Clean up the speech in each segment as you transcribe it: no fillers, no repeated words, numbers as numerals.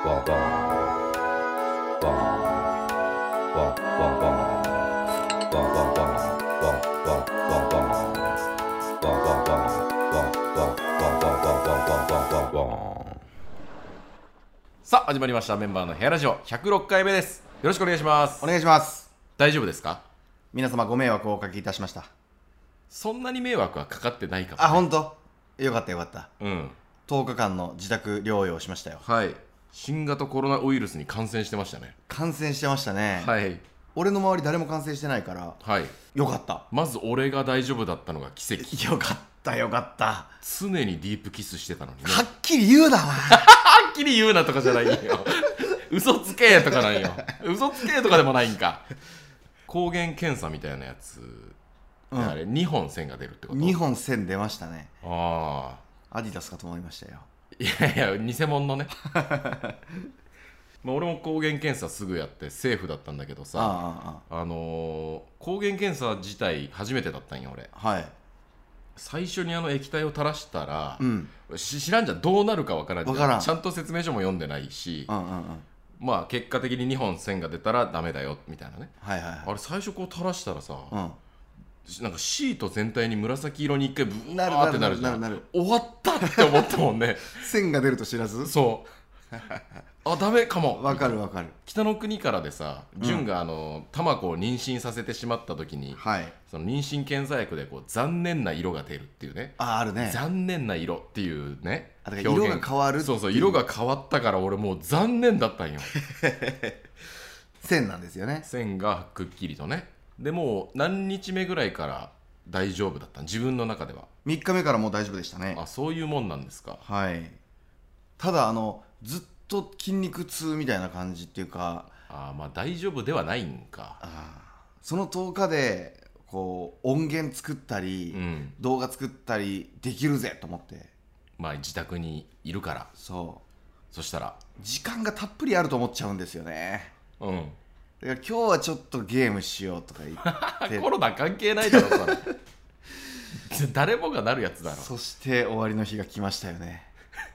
さあ始まりました。メンバーのヘアラジオ106回目です。よろしくお願いします。 お願いします。 大丈夫ですか？ 皆様ご迷惑をおかけいたしました。 そんなに迷惑はかかってないかも、ね、 あ、本当？よかったよかった。 うん。 10日間の自宅療養しましたよ。 はい。新型コロナウイルスに感染してましたね。 感染してましたね。 はい。 俺の周り誰も感染してないから、 はい。 よかった。 まず俺が大丈夫だったのが奇跡。 よかったよかった。 常にディープキスしてたのにね。 はっきり言うなはっきり言うなとかじゃないよ。嘘つけとかないよ。嘘つけとかでもないんか。抗原検査みたいなやつ、あれ2本線が出るってこと？ 2 本線出ましたね。 あアディダスかと思いましたよ。 いや偽物のね。まあ俺も抗原検査すぐやってセーフだったんだけどさ、抗原検査自体初めてだったんよ俺。 はい。 最初に液体を垂らしたら、知らんじゃん、どうなるかわからんじゃん。 わからん。 ちゃんと説明書も読んでないし、 うんうんうん。 まあ結果的に2本線が出たらダメだよみたいなね。 はいはいはい。 あれ最初こう垂らしたらさ、 うん。 なんかシート全体に紫色に一回ブなるワーってなるじゃん。 なる。 終わったって思ったもんね。 線が出ると知らず。 そうあ、ダメかも。 わかるわかる。 北の国からでさ、純が玉子を妊娠させてしまった時に、 はい。 その妊娠検査薬でこう残念な色が出るっていうね。 あるね。 残念な色っていうね。 だから色が変わるっていう。 そうそう、色が変わったから俺もう残念だったんよ。 線なんですよね。 線がくっきりとね。でもう何日目ぐらいから大丈夫だった自分の中では。 3日目からもう大丈夫でしたね。 あ、そういうもんなんですか。 はい。ただずっと筋肉痛みたいな感じっていうか、 まあ大丈夫ではないんか。 その10日でこう音源作ったり、動画作ったりできるぜと思って、 まあ自宅にいるから。 そしたら時間がたっぷりあると思っちゃうんですよね。 うん。 だから今日はちょっとゲームしようとか言ってコロナ関係ないだろそれ。誰もがなるやつだろ。 そして終わりの日が来ましたよね。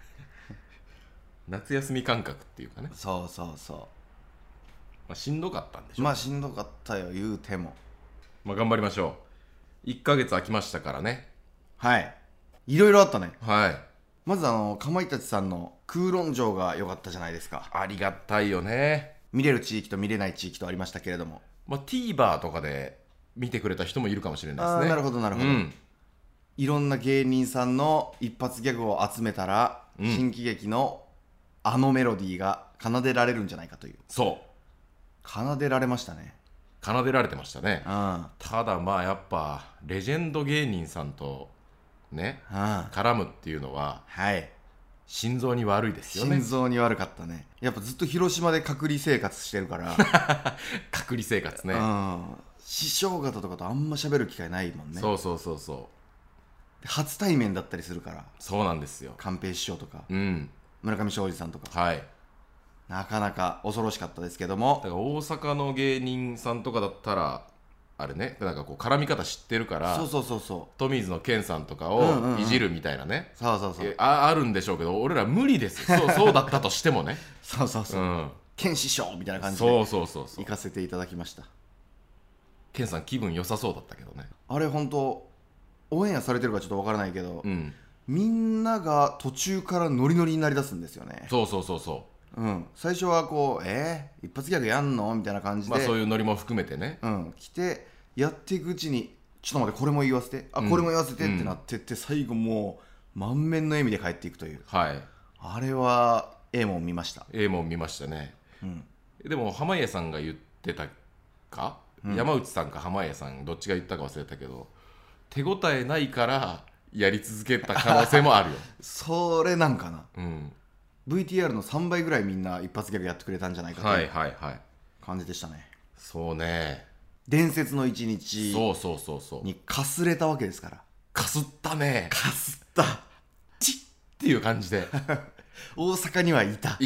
夏休み感覚っていうかね。 そうそうそう。 まあ、しんどかったんでしょ。 まあしんどかったよ言うても。 まあ頑張りましょう。1ヶ月空きましたからね。 はい。いろいろあったね。 はい。 まずかまいたちさんの空論城が良かったじゃないですか。 ありがたいよね。 見れる地域と見れない地域とありましたけれども、 まあ TVer とかで見てくれた人もいるかもしれないですね。 なるほどなるほど、いろんな芸人さんの一発ギャグを集めたら、新喜劇のあのメロディーが奏でられるんじゃないかという。 そう奏でられましたね。 奏でられてましたね。 ただまあやっぱレジェンド芸人さんとね、絡むっていうのは、はい、心臓に悪いですよね。 心臓に悪かったね。やっぱずっと広島で隔離生活してるから隔離生活ね。 師匠方とかとあんま喋る機会ないもんね。 そう初対面だったりするから。 そうなんですよ。 寛平師匠とか、村上昌司さんとか、なかなか恐ろしかったですけども。 だから大阪の芸人さんとかだったらあれね、なんかこう絡み方知ってるから、 そうトミーズのケンさんとかをいじるみたいなね、あるんでしょうけど、俺ら無理ですよ。そうだったとしてもね。ケン師匠みたいな感じで行かせていただきました。 ケンさん気分良さそうだったけどね。 あれ本当オンエアされてるかちょっとわからないけど、みんなが途中からノリノリになりだすんですよね。最初はこう一発ギャグやんのみたいな感じで、 そういうノリも含めてね、 来てやっていくうちに、ちょっと待ってこれも言わせて、これも言わせてってなってって、最後もう満面の笑みで帰っていくという、あれはもん見ました。 もん見ましたね。でも濱家さんが言ってたか、山内さんか濱家さんどっちが言ったか忘れたけど、手応えないからやり続けた可能性もあるよ。 それなんかな、VTR の3倍ぐらいみんな一発ギャグやってくれたんじゃないかという感じでしたね。 そうね。 伝説の一日にかすれたわけですから。 かすったね。 かすったチッっていう感じで大阪にはいた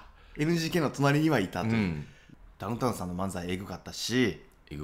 NGK の隣にはいたという、ダウンタウンさんの漫才エグかったし、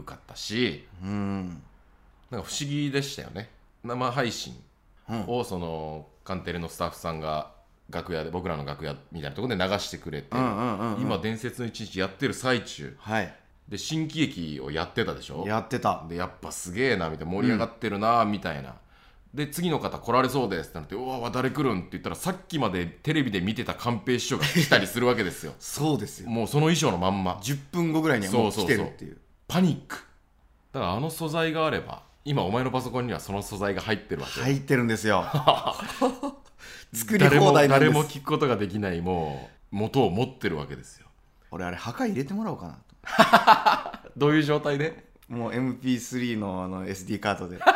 なんか不思議でしたよね。生配信をそのカンテレのスタッフさんが楽屋で、僕らの楽屋みたいなところで流してくれて、今伝説の一日やってる最中、はい、で新喜劇をやってたでしょ。 やってた。 でやっぱすげえなみたいな、盛り上がってるなみたいな、で次の方来られそうですってなって、うわ誰来るんって言ったら、さっきまでテレビで見てた寛平師匠が来たりするわけですよそうですよ。 もうその衣装のまんま 10分後ぐらいにはもう来てるっていう。 パニックだから、あの素材があれば、今お前のパソコンにはその素材が入ってるわけ。 入ってるんですよ作り放題なんです。 誰も聞くことができない、もう元を持ってるわけですよ。 俺あれ墓入れてもらおうかなとどういう状態で？ もう MP3 のSD カードでだ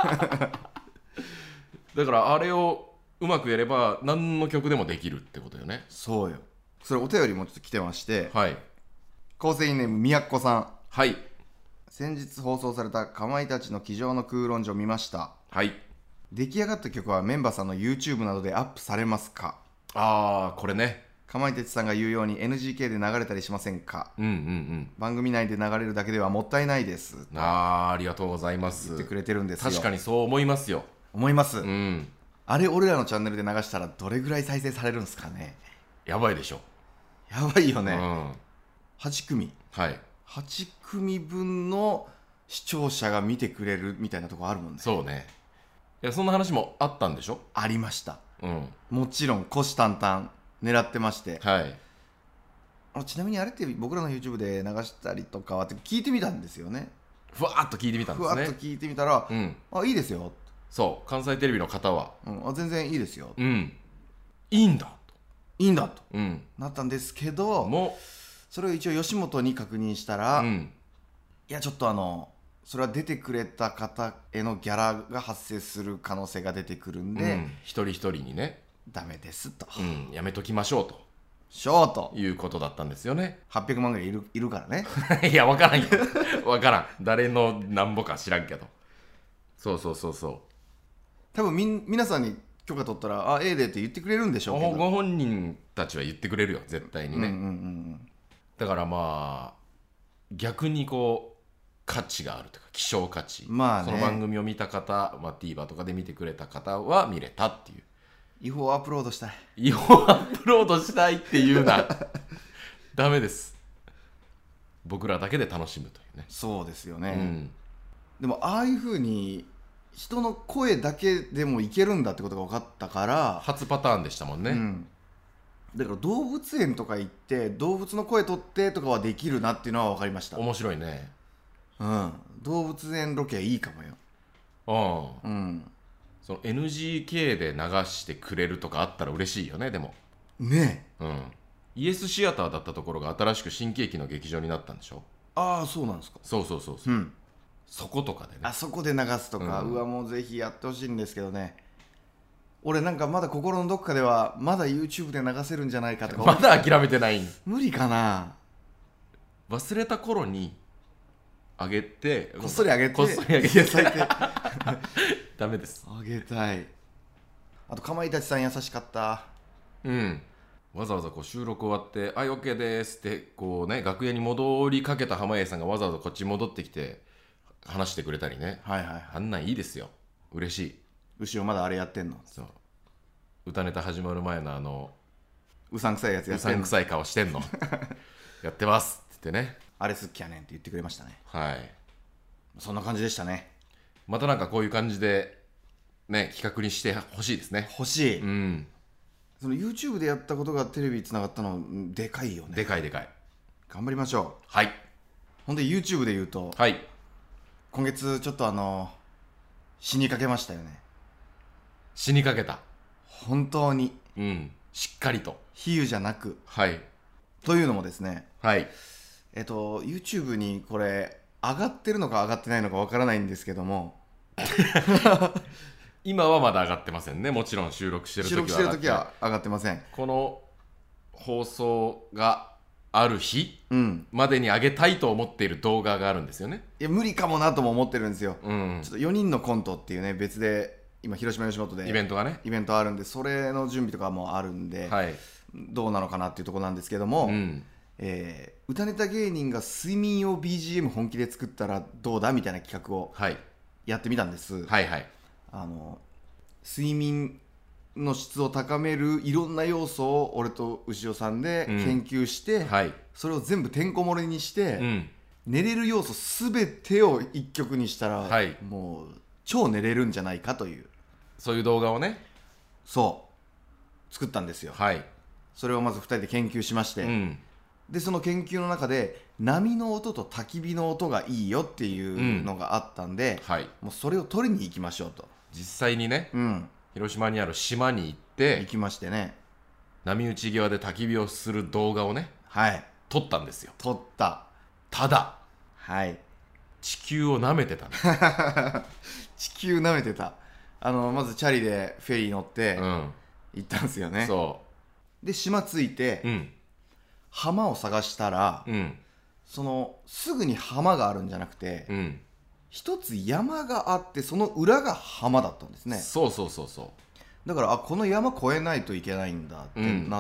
からあれをうまくやれば何の曲でもできるってことよね。 そうよ。それお便りもちょっと来てまして、 はい、 構成員ネームみやっこさん。 はい。 先日放送されたかまいたちの机上の空論城を見ました。 はい。 出来上がった曲はメンバーさんの YouTube などでアップされますか？ あー、これね。 かまいたちさんが言うように NGK で流れたりしませんか？番組内で流れるだけではもったいないです。 ありがとうございます。 言ってくれてるんですよ。 確かにそう思いますよ。 思います、あれ俺らのチャンネルで流したらどれぐらい再生されるんですかね？ やばいでしょ。 やばいよね、8組、 はい、 8組分の視聴者が見てくれるみたいなとこあるもんね。 そうね。いや、そんな話もあったんでしょ？ ありました、もちろん虎視眈々狙ってまして、 はい、 ちなみにあれって僕らの YouTube で流したりとかはって聞いてみたんですよね。 ふわっと聞いてみたんですね。 ふわっと聞いてみたら、いいですよ。 そう関西テレビの方は、 全然いいですよ、 いいんだと、 いいんだと、なったんですけど、もうそれを一応吉本に確認したら、いやちょっとそれは出てくれた方へのギャラが発生する可能性が出てくるんで、 一人一人にねダメですと、 やめときましょうとということだったんですよね。 800万ぐらいいるからねいや分からんよ分からん、誰のなんぼか知らんけど、そう多分皆さんに許可取ったらええでって言ってくれるんでしょうけど、 ご本人たちは言ってくれるよ絶対にね、だからまあ逆にこう価値があるというか希少価値、その番組を見た方、TVer とかで見てくれた方は見れたっていう。 違法アップロードしたい、 違法アップロードしたいっていうなダメです。僕らだけで楽しむというね。 そうですよね、でもああいう風に人の声だけでもいけるんだってことが分かったから、 初パターンでしたもんね、 だから動物園とか行って動物の声取ってとかはできるなっていうのは分かりました。 面白いね。 動物園ロケいいかもよ。 その NGK で流してくれるとかあったら嬉しいよね。でもねイエスシアターだったところが新しく新喜劇の劇場になったんでしょ。 ああそうなんですか。 そう、そことかでね、 あそこで流すとか、うわもうぜひやってほしいんですけどね。俺なんかまだ心のどっかではまだ YouTube で流せるんじゃないかとかまだ諦めてないん。 無理かな。 忘れた頃にあげて、 こっそりあげて、 こっそりあげて最低ダメです。 あげたい。あとかまいたちさん優しかった。 わざわざこう収録終わって「OK です」ってこうね、楽屋に戻りかけた濱家さんがわざわざこっち戻ってきて話してくれたりね、あんなんいいですよ。嬉しい。 後ろまだあれやってんの。 そう、歌ネタ始まる前のうさんくさいやつやってんの。 うさんくさい顔してんのやってますって言ってね、 あれ好きやねんって言ってくれましたね。 はい、 そんな感じでしたね。 またなんかこういう感じでね企画にしてほしいですね。 欲しい。その YouTube でやったことがテレビにつながったのでかいよね。 でかい。 頑張りましょう。 はい。 ほんで YouTube で言うと、今月ちょっと死にかけましたよね。 死にかけた。 本当に。 しっかりと。 比喩じゃなく。 はい。 というのもですね。 はい。 YouTube にこれ上がってるのか上がってないのかわからないんですけども今はまだ上がってませんね。もちろん収録してる時は上がってません。 この放送がある日までに上げたいと思っている動画があるんですよね。 いや無理かもなとも思ってるんですよ。ちょっと4人のコントっていうね、別で今広島吉本でイベントあるんで、それの準備とかもあるんで、どうなのかなっていうところなんですけども、歌ネタ芸人が睡眠用 BGM 本気で作ったらどうだみたいな企画をやってみたんです。睡眠の質を高めるいろんな要素を俺と牛尾さんで研究して、 はい、 それを全部てんこ盛りにして、 うん寝れる要素すべてを一曲にしたら、 はい、 もう超寝れるんじゃないかという、 そういう動画をね、 そう作ったんですよ。 はい、 それをまず2人で研究しまして、 うん、 でその研究の中で波の音と焚き火の音がいいよっていうのがあったんで、 はい、 もうそれを取りに行きましょうと。 実際にね、広島にある島に行ってきましてね、 波打ち際で焚き火をする動画をね、 はい、 撮ったんですよ。 撮った。 ただ、 はい、 地球を舐めてたね地球舐めてた。まずチャリでフェリー乗って行ったんですよね。で島着いて、浜を探したら、そのすぐに浜があるんじゃなくて、一つ山があって、その裏が浜だったんですね。だからこの山越えないといけないんだってなって、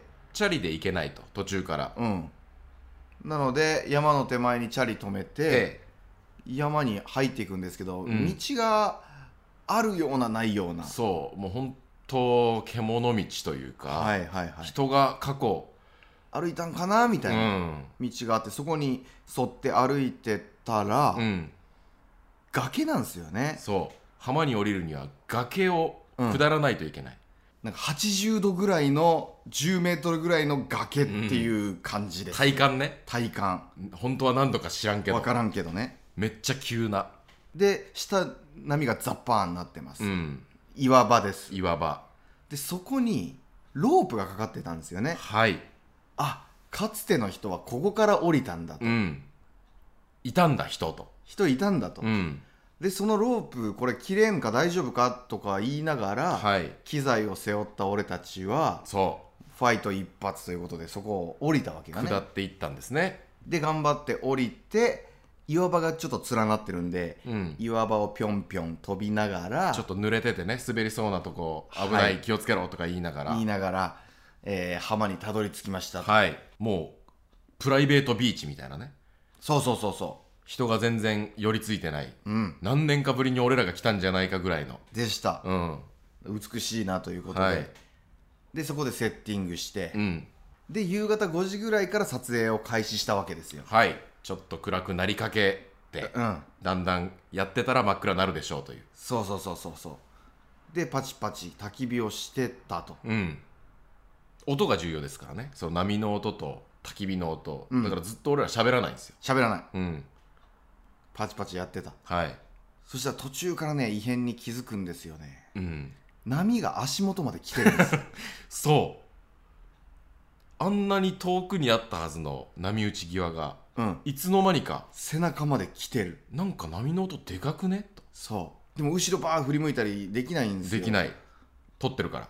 チャリで行けないと、途中から、 なので山の手前にチャリ止めて、山に入っていくんですけど、道があるようなないような、 もう本当獣道というか、人が過去歩いたんかなみたいな道があって、そこに沿って歩いてたら、崖なんですよね。 浜に降りるには崖を下らないといけない、 なんか80度ぐらいの10メートルぐらいの崖っていう感じです、 体感ね。 体感本当は何度か知らんけど、 分からんけどね。 めっちゃ急なで、下波がザッパーになってます、岩場です。 岩場で、そこにロープがかかってたんですよね。かつての人はここから降りたんだと、いたんだ人いたんだと、でそのロープこれ切れんか大丈夫かとか言いながら、機材を背負った俺たちはファイト一発ということでそこを降りたわけがね。 下っていったんですね。 で頑張って降りて、岩場がちょっと連なってるんで、岩場をぴょんぴょん飛びながら、 ちょっと濡れててね、滑りそうなとこ危ない、気をつけろとか言いながら、浜にたどり着きました。もうプライベートビーチみたいなね。人が全然寄りついてない、何年かぶりに俺らが来たんじゃないかぐらいのでした、美しいなということで、でそこでセッティングして、で夕方5時ぐらいから撮影を開始したわけですよ。ちょっと暗くなりかけて、だんだんやってたら真っ暗になるでしょうという。でパチパチ焚き火をしてたと、音が重要ですからね。その波の音と焚き火の音、だからずっと俺ら喋らないんですよ。喋らない、パチパチやってた。そしたら途中からね異変に気づくんですよね、波が足元まで来てるんですあんなに遠くにあったはずの波打ち際が、いつの間にか背中まで来てる。なんか波の音でかくねと。でも後ろバー振り向いたりできないんですよ。できない、撮ってるから。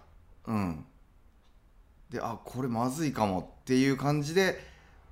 でこれまずいかもっていう感じで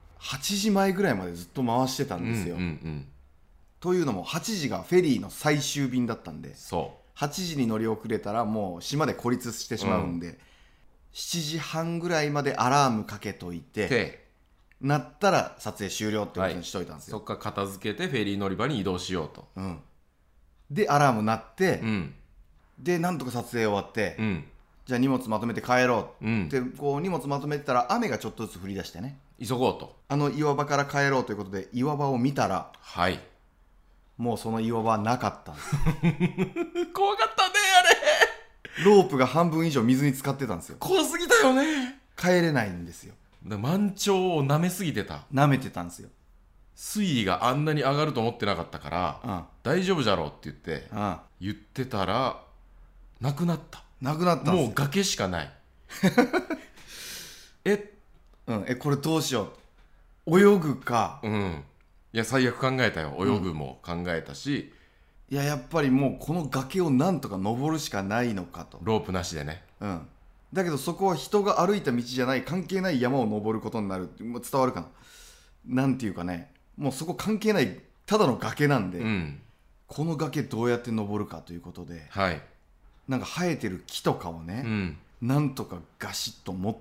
8時前ぐらいまでずっと回してたんですよ、というのも8時がフェリーの最終便だったんで、8時に乗り遅れたらもう島で孤立してしまうんで、7時半ぐらいまでアラームかけといて、なったら撮影終了ってことにしといたんですよ。そっから片付けてフェリー乗り場に移動しようと、でアラーム鳴って、でなんとか撮影終わって、じゃあ荷物まとめて帰ろうって、こう荷物まとめてたら雨がちょっとずつ降り出してね、急ごうと、岩場から帰ろうということで岩場を見たら、もうその岩場はなかったんです怖かったねあれ。ロープが半分以上水に浸かってたんですよ。怖すぎたよね。帰れないんですよ。満潮を舐めすぎてた。舐めてたんですよ。水位があんなに上がると思ってなかったから、大丈夫じゃろうって言ってたらなくなったんですよ。もう崖しかないこれどうしよう、泳ぐか、いや最悪考えたよ。泳ぐも考えたし、やっぱりもうこの崖をなんとか登るしかないのかと。ロープなしでね。だけどそこは人が歩いた道じゃない、関係ない山を登ることになる。伝わるかな、なんていうかね、もうそこ関係ないただの崖なんで、この崖どうやって登るかということで、なんか生えてる木とかをね、なんとかガシッと持って、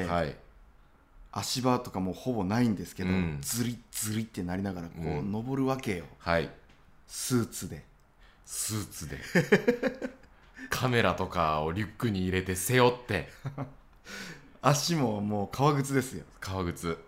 足場とかもほぼないんですけど、ズリズリってなりながらこう登るわけよ、スーツでカメラとかをリュックに入れて背負って足ももう革靴ですよ。 革靴、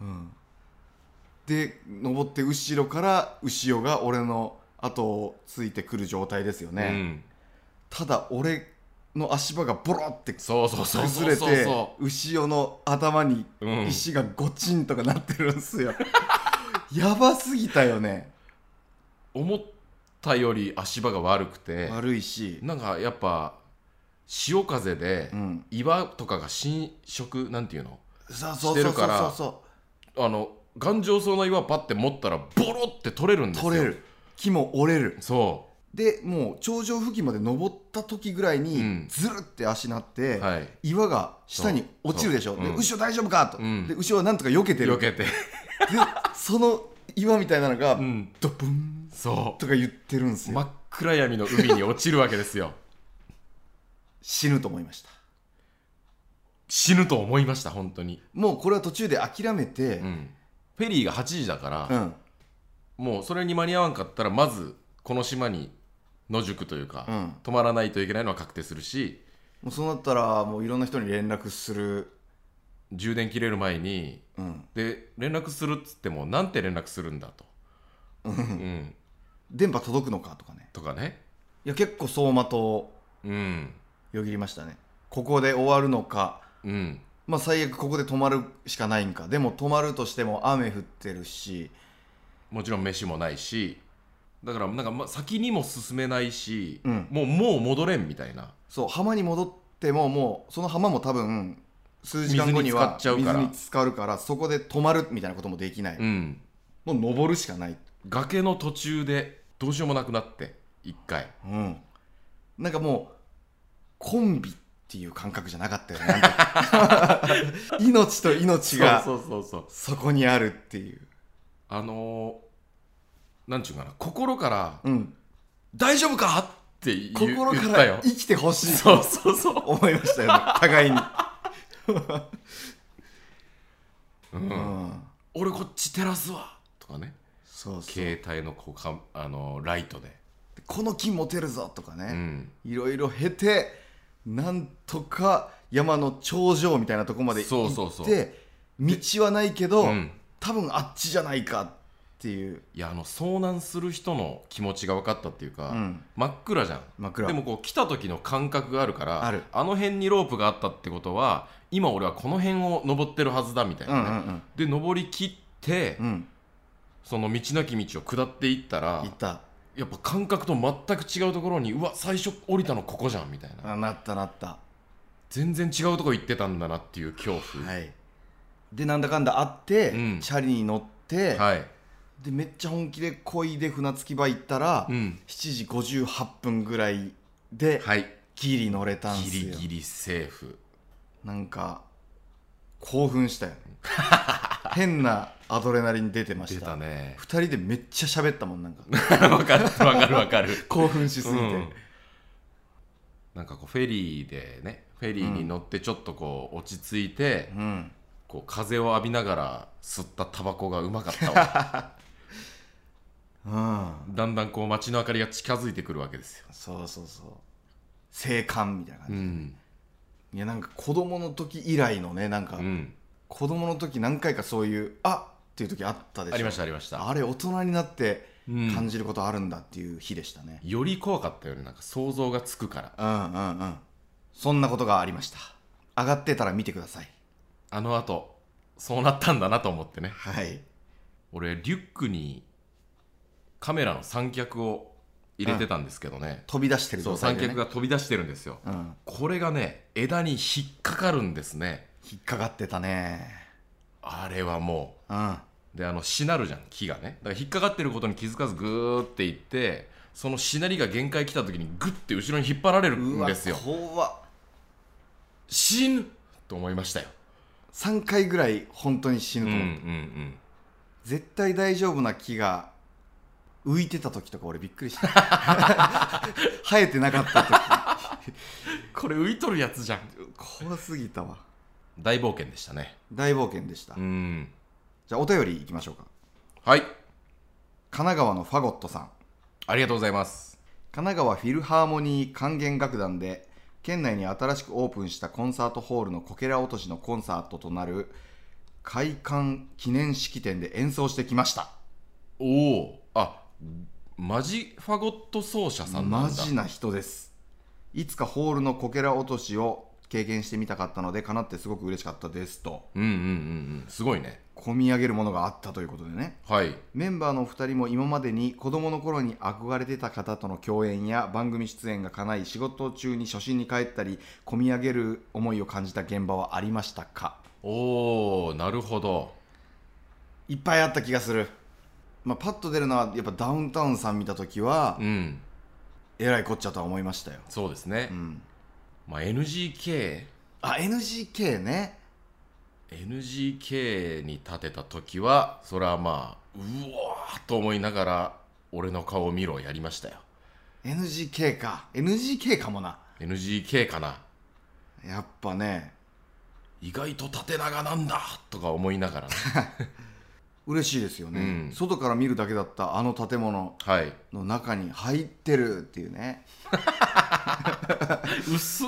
で登って後ろから牛尾が俺の後をついてくる状態ですよね、ただ俺の足場がボロって崩れて牛尾の頭に石がゴチンとかなってるんすよ、やばすぎたよね。 思ったより足場が悪くて、 悪いし、 なんかやっぱ潮風で岩とかが浸食なんていうのしてるから、頑丈そうな岩パッて持ったらボロって取れるんですよ。 取れる、木も折れる。 そうでもう頂上付近まで登った時ぐらいにズルって足なって、岩が下に落ちるでしょ。で牛尾大丈夫かと、で牛尾はなんとか避けてる。でその岩みたいなのがドブンとか言ってるんですよ。 真っ暗闇の海に落ちるわけですよ。 死ぬと思いました。 死ぬと思いました。本当にもうこれは途中で諦めて、 フェリーが8時だから、もうそれに間に合わんかったらまずこの島に野宿というか、泊まらないといけないのは確定するし、 もうそうなったらもういろんな人に連絡する。 充電切れる前に、で連絡するっつってもなんて連絡するんだと、 電波届くのかとかね。いや結構走馬灯よぎりましたね。ここで終わるのか、まあ最悪ここで止まるしかないんか。でも止まるとしても雨降ってるし、 もちろん飯もないし、だからなんか先にも進めないし、もう戻れんみたいな。 そう、浜に戻ってももうその浜も多分数時間後には水に浸かるから、そこで止まるみたいなこともできない、もう登るしかない。 崖の途中でどうしようもなくなって一回、 なんかもうコンビっていう感覚じゃなかったよね。なんか命と命がそこにあるっていう、 なんちゅうかな、心から、大丈夫かって言ったよ。 心から生きてほしいと思いましたよね、互いに。 俺こっち照らすわとかね、携帯のライトでこの木持てるぞとかね、いろいろ経てなんとか山の頂上みたいなとこまで行って、道はないけど、多分あっちじゃないかっていう。 いや遭難する人の気持ちが分かったっていうか、真っ暗じゃん。 真っ暗。 でもこう来た時の感覚があるから、あの辺にロープがあったってことは今俺はこの辺を登ってるはずだみたいなね、で登り切って、その道なき道を下っていったら、やっぱ感覚と全く違うところに、うわ最初降りたのここじゃんみたいな。 なった全然違うとこ行ってたんだなっていう恐怖、 でなんだかんだあって、チャリに乗って、でめっちゃ本気で漕いで船着き場行ったら、7時58分ぐらいで、ギリ乗れたんですよ。 ギリセーフ。 なんか興奮したよね。変なアドレナリン出てました。 出たね。 2人でめっちゃ喋ったもん。なんかわかる興奮しすぎて、 なんかこうフェリーでね、フェリーに乗ってちょっとこう落ち着いて、こう風を浴びながら吸ったタバコがうまかったわ。だんだんこう街の明かりが近づいてくるわけですよ。 生還みたいな感じ、いやなんか子供の時以来のね、なんか、子供の時何回かそういうっていう時あったでしょ。 ありました。 あれ大人になって感じることあるんだっていう日でしたね。 より怖かったよね。なんか想像がつくから。 そんなことがありました。上がってたら見てください。 あのあとそうなったんだなと思ってね。俺リュックにカメラの三脚を入れてたんですけどね、 飛び出してる状態でね。 三脚が飛び出してるんですよ、これがね枝に引っかかるんですね。 引っかかってたね。 あれはもう、でしなるじゃん木がね。だから引っかかってることに気づかずグーっていって、そのしなりが限界来た時にグッて後ろに引っ張られるんですよ。 怖っ。 死ぬと思いましたよ。 3回ぐらい本当に死ぬと思った、絶対大丈夫な木が浮いてた時とか俺びっくりした生えてなかった時これ浮いとるやつじゃん。 怖すぎたわ。 大冒険でしたね。 大冒険でした。じゃあお便りいきましょうか。 はい。 神奈川のファゴットさん、 ありがとうございます。 神奈川フィルハーモニー管弦楽団で県内に新しくオープンしたコンサートホールのこけら落としのコンサートとなる開館記念式典で演奏してきました。 おお、マジファゴット奏者さんなんだ。 マジな人です。いつかホールのこけら落としを経験してみたかったので叶ってすごく嬉しかったですと。 すごいね。 込み上げるものがあったということでね。 はい。 メンバーの2人も今までに子供の頃に憧れてた方との共演や番組出演が叶い、仕事中に初心に帰ったり込み上げる思いを感じた現場はありましたか？ おー、なるほど。 いっぱいあった気がする。パッと出るのはやっぱダウンタウンさん見た時は、えらいこっちゃとは思いましたよ。 そうですね。NGK NGK ね。 NGK に立てた時はそれはうわーと思いながら俺の顔を見ろやりましたよ。 NGK か。 NGK かもな。 NGK かな。 やっぱね、 意外と縦長なんだとか思いながらね嬉しいですよね、外から見るだけだったあの建物の中に入ってるっていうね、 うっす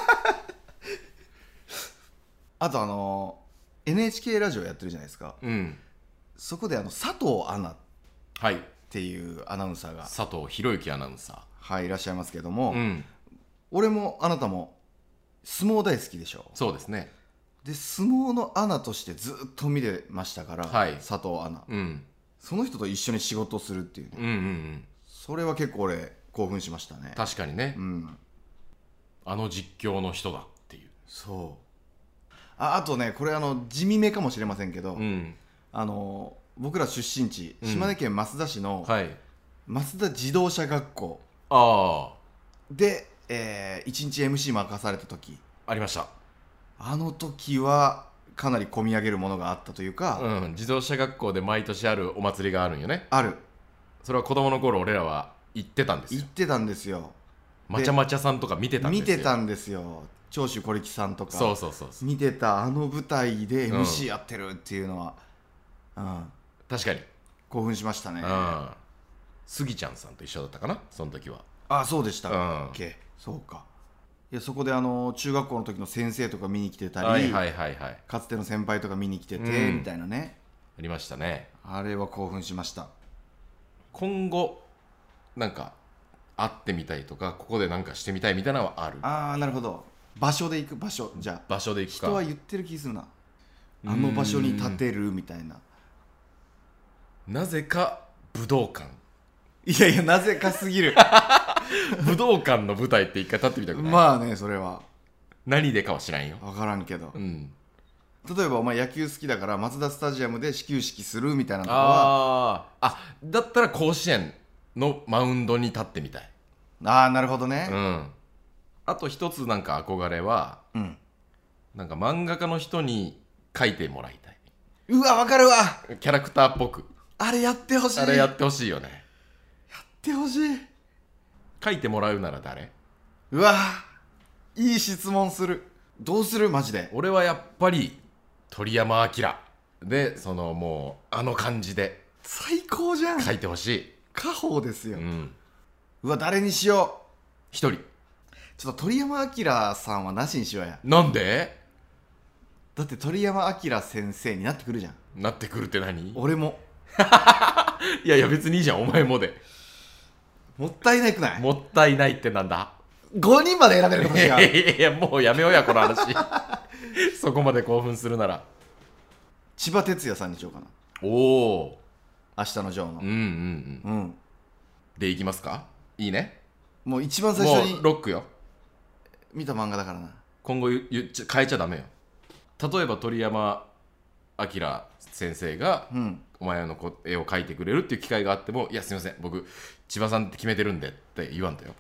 あとNHK ラジオやってるじゃないですか、そこで佐藤アナっていうアナウンサーが、 佐藤弘之アナウンサーいらっしゃいますけども、俺もあなたも相撲大好きでしょ。 そうですね。 で相撲のアナとしてずっと見てましたから、佐藤アナ、その人と一緒に仕事するっていうね、それは結構俺興奮しましたね。 確かにね、あの実況の人だっていう。 そうあとね、これ地味めかもしれませんけど、僕ら出身地、島根県益田市の益田自動車学校で、1日 MC 任された時ありました。 あの時はかなり込み上げるものがあったというか、 自動車学校で毎年あるお祭りがあるんよね。 ある。 それは子供の頃俺らは行ってたんですよ。 行ってたんですよ。 まちゃまちゃさんとか見てたんですよ。 見てたんですよ。長州小力さんとかそう見てたあの舞台で MC やってるっていうのは、 確かに興奮しましたね。 スギちゃんさんと一緒だったかな、その時は。 そうでしたっけ、そうか。いや、そこで中学校の時の先生とか見に来てたり、かつての先輩とか見に来てて、みたいなね、 ありましたね。あれは興奮しました。 今後なんか会ってみたいとか、ここでなんかしてみたいみたいなのはある？ なるほど。場所で行く。場所、じゃあ場所で行くか。 人は言ってる気するな、あの場所に立てるみたいな。 なぜか武道館。 いやなぜかすぎる武道館の舞台って一回立ってみたくない？ それは何でかは知らんよ。 分からんけど、例えばお前野球好きだからマツダスタジアムで始球式するみたいなとこはだったら甲子園のマウンドに立ってみたい。 なるほどね。 あと一つなんか憧れは、なんか漫画家の人に描いてもらいたい。 うわ、分かるわ。 キャラクターっぽく。 あれやってほしい。 あれやってほしいよね。 やってほしい。 描いてもらうなら誰？ うわ、いい質問する。どうするマジで。 俺はやっぱり鳥山明で、もうあの感じで最高じゃん。 描いてほしい。 家宝ですよ。うわ、誰にしよう。 一人。 ちょっと鳥山明さんはなしにしようや。 なんで？ だって鳥山明先生になってくるじゃん。 なってくるって何？ 俺もいや別にいいじゃん、お前もで。 もったいないくない？ もったいないってなんだ ？5人まで選べるかもしれない。 いやもうやめようやこの話そこまで興奮するなら千葉哲也さんにしようかな。 おお、 明日のジョーのでいきますか？いいね。 もう一番最初にもうロックよ。 見た漫画だからな。 今後変えちゃダメよ。例えば鳥山明先生が、お前の絵を描いてくれるっていう機会があっても、いやすいません僕千葉さんって決めてるんでって言わんとよ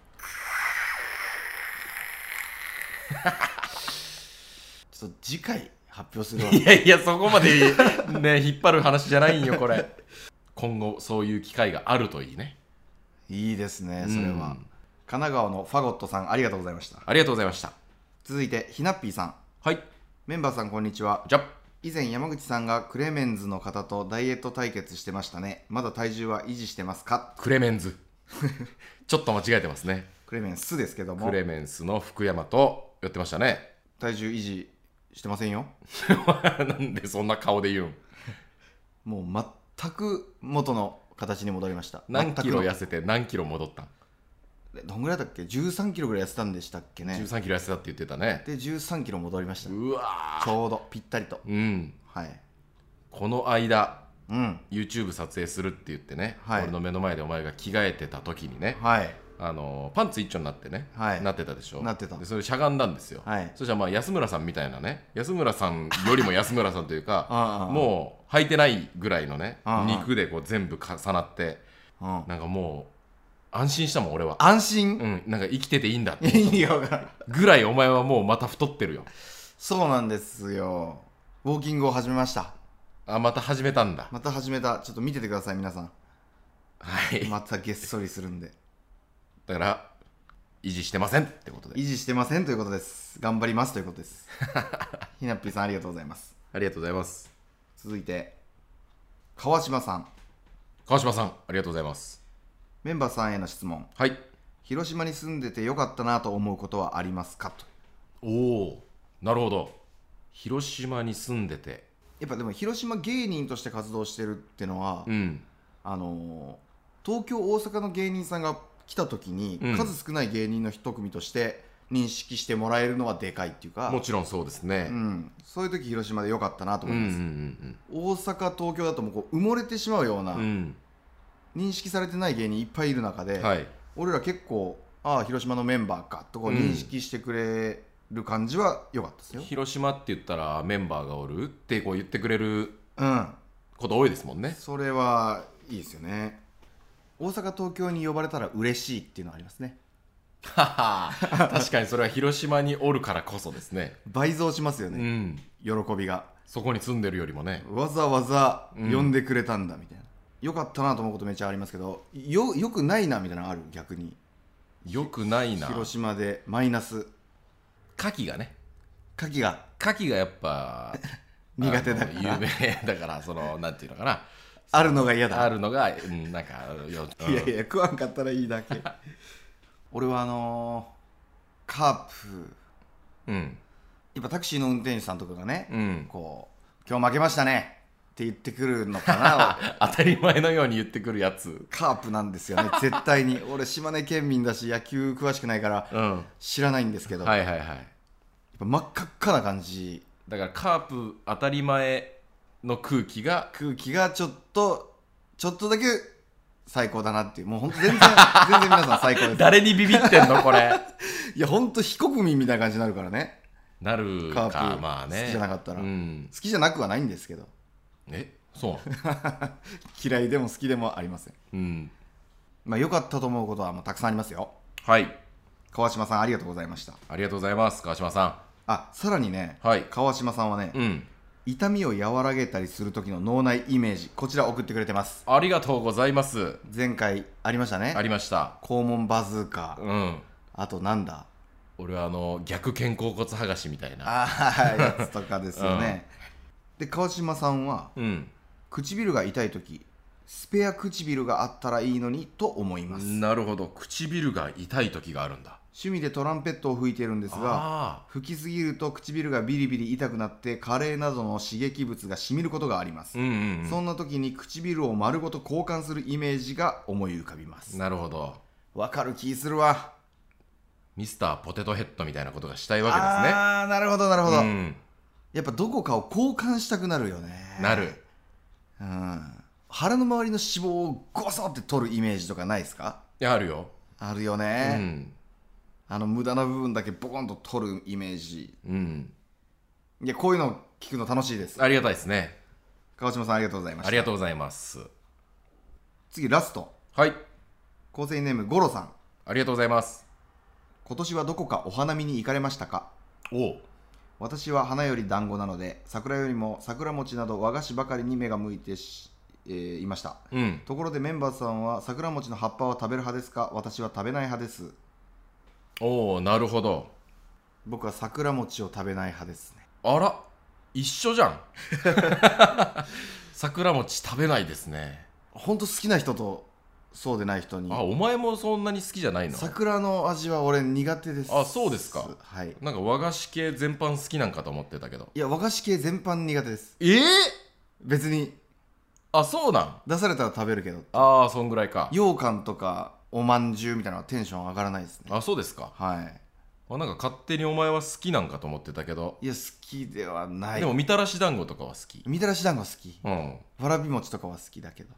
ちょっと次回発表するわ。 いやそこまでね引っ張る話じゃないんよこれ。今後そういう機会があるといいね。 いいですね、それは。神奈川のファゴットさん、ありがとうございました。 ありがとうございました。 続いてひなっぴーさん。 はい。 メンバーさんこんにちは。 じゃ。 以前山口さんがクレメンズの方とダイエット対決してましたね。まだ体重は維持してますか？ クレメンズちょっと間違えてますね。 クレメンスですけども、 クレメンスの福山とやってましたね。 体重維持してませんよ。 なんでそんな顔で言うん？ もう全く元の形に戻りました。 何キロ痩せて何キロ戻ったん？ どんぐらいだっけ？13キロぐらい痩せたんでしたっけね。 13キロ痩せたって言ってたね。 で13キロ戻りました。 うわ、 ちょうどぴったりと。 はい。この間、YouTube 撮影するって言ってね、 はい、 俺の目の前でお前が着替えてた時にね、 はい、 パンツ一丁になってね、なってたでしょ。 なってた。 でそれしゃがんだんですよ。そしたらまあ安村さんみたいなね、安村さんよりも安村さんというかもう履いてないぐらいのね肉でこう全部重なって、なんかもう安心したもん俺は。 安心？ なんか生きてていいんだってぐらいお前はもうまた太ってるよ。 そうなんですよ。ウォーキングを始めました。 また始めたんだ。 また始めた。ちょっと見ててください皆さん。 はい。 またげっそりするんで。 だから維持してませんってことで。 維持してませんということです。頑張りますということです。ひなっぴーさんありがとうございます。 ありがとうございます。 続いて川島さん。 川島さんありがとうございます。 メンバーさんへの質問。 はい。 広島に住んでてよかったなと思うことはありますかと。 おお、なるほど。広島に住んでて、 やっぱでも広島芸人として活動してるっていうのは、東京大阪の芸人さんが来た時に、数少ない芸人の一組として認識してもらえるのはでかいっていうか、 もちろんそうですね、 そういう時広島でよかったなと思います。大阪東京だともうこう埋もれてしまうような、認識されてない芸人いっぱいいる中で、俺ら結構広島のメンバーかとこう認識してくれる感じは良かったですよ。 広島って言ったらメンバーがおるってこう言ってくれること多いですもんね。 それはいいですよね。大阪東京に呼ばれたら嬉しいっていうのはありますね。 確かにそれは広島におるからこそですね。 倍増しますよね、喜びが。 そこに住んでるよりもね、 わざわざ呼んでくれたんだみたいな、よかったなと思うことめっちゃありますけど、よくないなみたいなのある。逆によくないな。 広島でマイナス。 牡蠣がやっぱ苦手だから有名だから、そのなんていうのかな、 あるのが嫌だ。 あるのが、なんかいやいや食わんかったらいいだけ。俺はカープ、やっぱタクシーの運転手さんとかがね、こう今日負けましたねって言ってくるのかな。 当たり前のように言ってくるやつカープなんですよね絶対に。俺島根県民だし野球詳しくないから知らないんですけど、やっぱ真っ赤っかな感じだから、カープ当たり前の空気がちょっとだけ最高だなっていう。もう本当全然皆さん最高です。 誰にビビってんのこれ。 いや本当非国民みたいな感じになるからね。 なるか。 カープまあね、 好きじゃなかったら、好きじゃなくはないんですけど。 そう嫌いでも好きでもありません。まあ良かったと思うことはもうたくさんありますよ。 はい。 川島さんありがとうございました。 ありがとうございます川島さん。 さらにね、川島さんはね、痛みを和らげたりする時の脳内イメージ、こちら送ってくれてます。 ありがとうございます。 前回ありましたね。 ありました。 肛門バズーカ、あとなんだ、 俺は逆肩甲骨剥がしみたいなやつとかですよね。で川島さんは、唇が痛い時スペア唇があったらいいのにと思います。 なるほど、唇が痛い時があるんだ。 趣味でトランペットを吹いてるんですが、吹きすぎると唇がビリビリ痛くなってカレーなどの刺激物がしみることがあります。そんな時に唇を丸ごと交換するイメージが思い浮かびます。 なるほど、 わかる気するわ。 ミスターポテトヘッドみたいなことがしたいわけですね。 なるほどなるほど、やっぱどこかを交換したくなるよね。 なる。 腹の周りの脂肪をゴソって取るイメージとかないですか？ いや、あるよ。 あるよね、無駄な部分だけボコンと取るイメージ。いや、こういうの聞くの楽しいです。 ありがたいですね。 川島さんありがとうございました。 ありがとうございます。 次ラスト。構成ネームゴロさん、 ありがとうございます。 今年はどこかお花見に行かれましたか？私は花より団子なので、桜よりも桜餅など和菓子ばかりに目が向いていました、ところでメンバーさんは桜餅の葉っぱは食べる派ですか？私は食べない派です。 なるほど。 僕は桜餅を食べない派ですね。 あら、一緒じゃん。桜餅食べないですね。 ほんと好きな人とそうでない人に。 お前もそんなに好きじゃないの？ 桜の味は俺苦手です。 そうですか。 はい。 なんか和菓子系全般好きなんかと思ってたけど。 いや、和菓子系全般苦手です。別に。 そうなん？ 出されたら食べるけど。 そんぐらいか。 羊羹とかおまんじゅうみたいなのはテンション上がらないですね。 そうですか。 はい。 なんか勝手にお前は好きなんかと思ってたけど。 いや、好きではない。 でもみたらし団子とかは好き。 みたらし団子好き。わらび餅とかは好きだけど。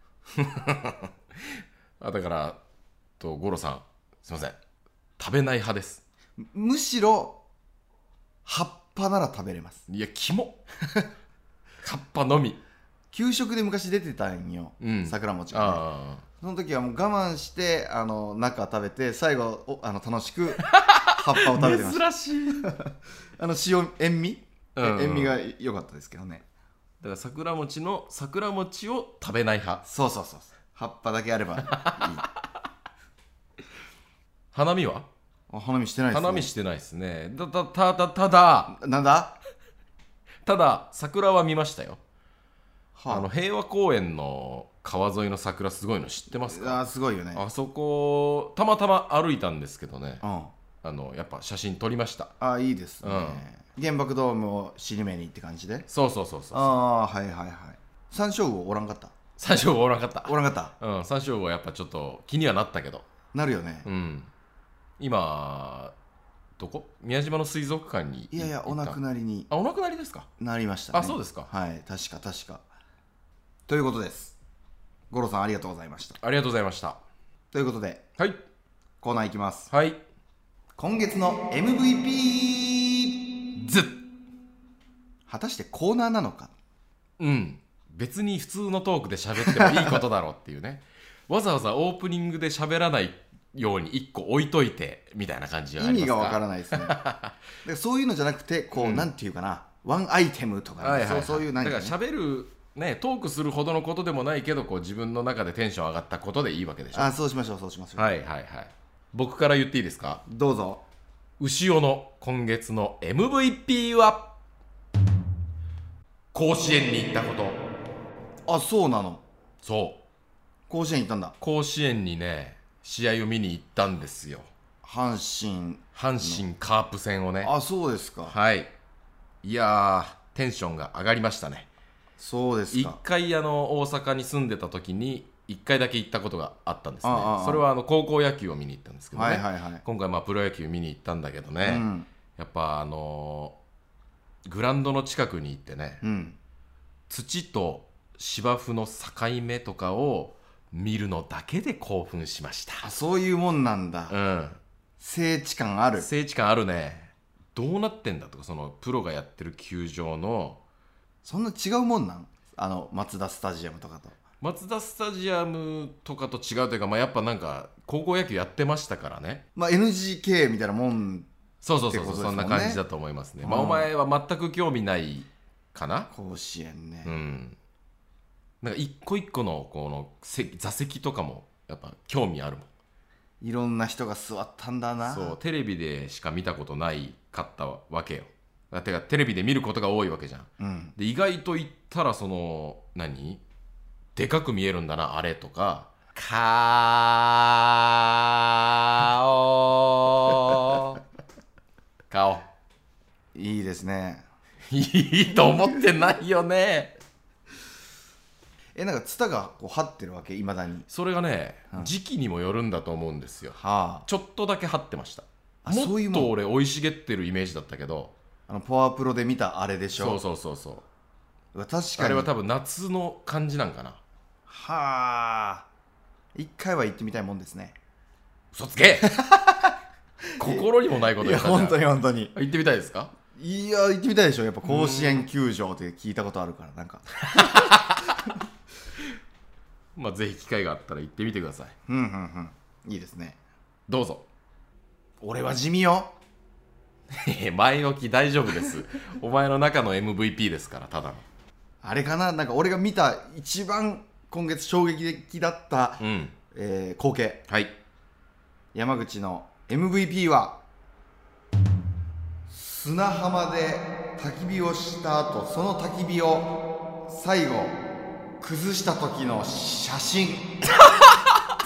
だから五郎さん、すいません、食べない派です。 むしろ葉っぱなら食べれます。 いや、キモ葉っぱのみ。 給食で昔出てたんよ、桜餅が、ね、その時はもう我慢して中食べて、最後楽しく葉っぱを食べてました珍しい塩味が良かったですけどね。 だから桜餅の桜餅を食べない派。 そう葉っぱだけあればいい花見は？ 花見してないですね。 花見してないですね。ただなんだただ桜は見ましたよ。平和公園の川沿いの桜すごいの知ってますか？ すごいよね。 あそこたまたま歩いたんですけどね、やっぱ写真撮りました。 いいですね、原爆ドームを尻目にって感じで。 そう。 はい山椒魚おらんかった？ 山椒魚おらんかった。山椒魚はやっぱちょっと気にはなったけど。 なるよね。 今どこ？宮島の水族館に。 いやお亡くなりに。 お亡くなりですか？ なりましたね。 そうですか。 はい、確かということです。五郎さんありがとうございました。 ありがとうございました。 ということで、 はい、 コーナーいきます。 はい。 今月の MVP ずっ果たしてコーナーなのか。 別に普通のトークで喋ってもいいことだろうっていうねわざわざオープニングで喋らないように1個置いといてみたいな感じがありますか？ 意味がわからないですねでそういうのじゃなくてなんていうかな、ワンアイテムとか、そういう何か、 だから喋るね、トークするほどのことでもないけど自分の中でテンション上がったことでいいわけでしょ。 そうしましょう。 はい僕から言っていいですか？ どうぞ。 牛尾の今月の MVP は甲子園に行ったこと。 そうなの？ そう、 甲子園行ったんだ。 甲子園にね、試合を見に行ったんですよ。 阪神カープ戦をね。 そうですか。 はい。いやー、テンションが上がりましたね。 そうですか。 一回大阪に住んでた時に1回だけ行ったことがあったんですね。それは高校野球を見に行ったんですけどね、今回プロ野球見に行ったんだけどね、やっぱグラウンドの近くに行ってね、土と芝生の境目とかを見るのだけで興奮しました。 そういうもんなんだ。聖地感ある。 聖地感あるね。どうなってんだとか、そのプロがやってる球場のそんな違うもんなん？マツダスタジアムとかと。 マツダスタジアムとかと違うというか、やっぱなんか高校野球やってましたからね。 NGK みたいなもん。 そう、そんな感じだと思いますね。お前は全く興味ないかな、 甲子園ね。 なんか一個一個のこの座席とかもやっぱ興味あるもん。 いろんな人が座ったんだな。 そう、テレビでしか見たことないかったわけよ。だってテレビで見ることが多いわけじゃん、で意外と言ったらでかく見えるんだなあれとか、顔いいですね。 いいと思ってないよねなんかツタが張ってるわけ、いまだに。 それがね、時期にもよるんだと思うんですよ、ちょっとだけ張ってました。もっと俺生い茂ってるイメージだったけど、 パワープロで見たあれでしょ。 そう確かにあれは多分夏の感じなんかな。 一回は行ってみたいもんですね。 嘘つけ心にもないこと言ったじゃん。 本当に行ってみたいですか？ いや、行ってみたいでしょ。やっぱ甲子園球場って聞いたことあるから、なんかぜひ機会があったら行ってみてください。 いいですね。 どうぞ。 俺は地味よ前置き大丈夫ですお前の中の MVP ですから。ただのあれかな、なんか俺が見た一番今月衝撃的だった、光景。山口の MVP は砂浜で焚き火をした後、その焚き火を最後崩した時の写真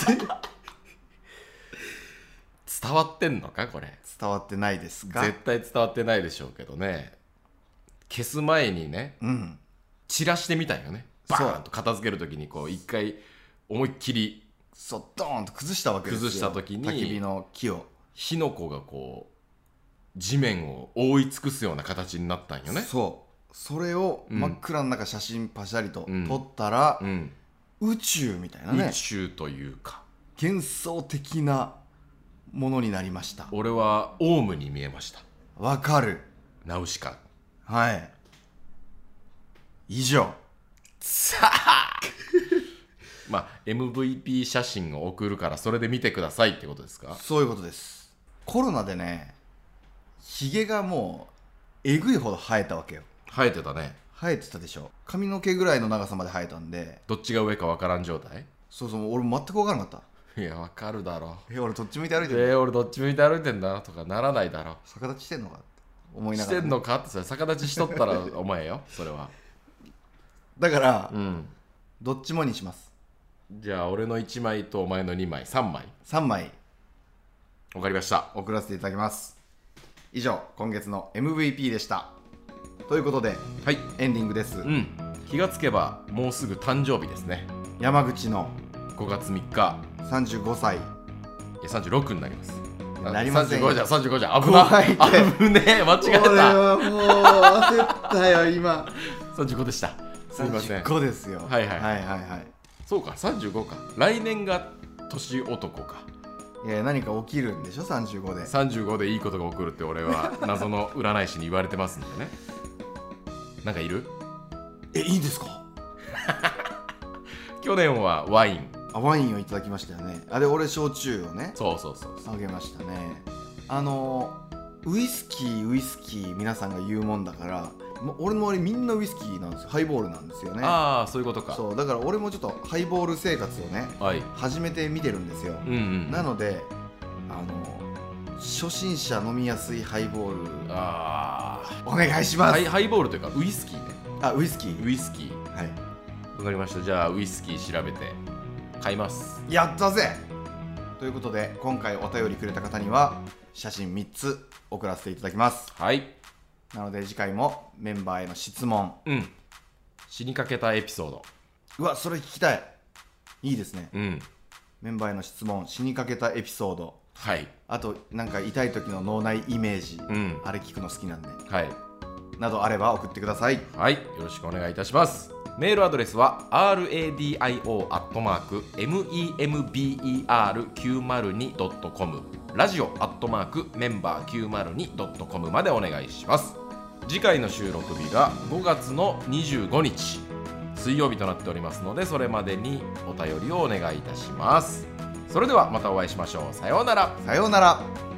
伝わってんのかこれ。 伝わってないですか？ 絶対伝わってないでしょうけどね。消す前にね、散らしてみたいよね。バーンと片付けるときにこう一回思いっきりドーンと崩したわけですよ。 崩したときに焚き火の木を、 火の粉がこう地面を覆い尽くすような形になったんよね。 それを真っ暗の中写真パシャリと撮ったら、宇宙みたいなね、 宇宙というか幻想的なものになりました。 俺はオウムに見えました。 わかる。 ナウシカ。 はい、以上。 さあまあ MVP 写真を送るからそれで見てくださいってことですか？ そういうことです。コロナでね、ヒゲがもうえぐいほど生えたわけよ。 生えてたね。 生えてたでしょ。髪の毛ぐらいの長さまで生えたんで、 どっちが上か分からん状態。 そう、俺全く分からなかった。 いや分かるだろ。 俺どっち向いて歩いてる、 俺どっち向いて歩いてんだとかならないだろ。 逆立ちしてんのかって思いながら、 してんのかって。それ逆立ちしとったらお前よそれは。 だから、どっちもにします。 じゃあ俺の1枚とお前の2枚3枚 3枚分かりました。 送らせていただきます。以上、今月の MVP でした。ということで、 はい、 エンディングです。 気がつけばもうすぐ誕生日ですね。 山口の 5月3日 35歳。いや36になります。 なりませんよ。 35じゃ危な。危ねえ、間違えた。 俺はもう焦ったよ今。 35でした。すみません。 35ですよ。 はい。そうか、35か。来年が年男か。 いや、何か起きるんでしょ35で。 35でいいことが起こるって俺は謎の占い師に言われてますんでね。なんかいる？ いいんですか？ 去年はワイン。 ワインをいただきましたよね。で俺焼酎をね、 そうあげましたね。ウイスキー皆さんが言うもんだから、俺の周りみんなウイスキーなんですよ。ハイボールなんですよね。 ああ、そういうことか。 そうだから俺もちょっとハイボール生活をね、始めてみてるんですよ。なので初心者飲みやすいハイボールお願いします。 ハイボールというかウイスキーね。 ウイスキー。 はい、わかりました。じゃあウイスキー調べて買います。 やったぜ。ということで今回お便りくれた方には写真3つ送らせていただきます。 はい。 なので次回もメンバーへの質問、 死にかけたエピソード。 うわ、それ聞きたい。いいですね。メンバーへの質問、死にかけたエピソード、あとなんか痛い時の脳内イメージ、あれ聞くの好きなんで、などあれば送ってください。 はい、よろしくお願いいたします。メールアドレスは radio@member902.com ラジオ@member902.com までお願いします。次回の収録日が5月の25日水曜日となっておりますので、それまでにお便りをお願いいたします。それではまたお会いしましょう。さようなら。 さようなら。